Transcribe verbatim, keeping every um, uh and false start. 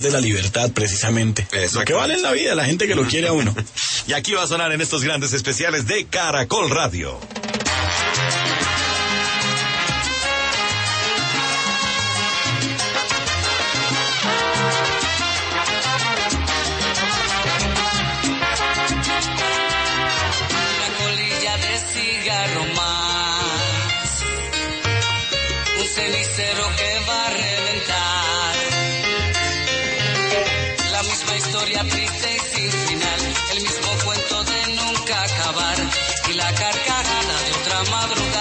de la libertad, precisamente. Lo que vale en la vida, la gente que lo quiere a uno. Y aquí va a sonar en estos grandes especiales de Caracol Radio. Y la carcajada de otra madrugada.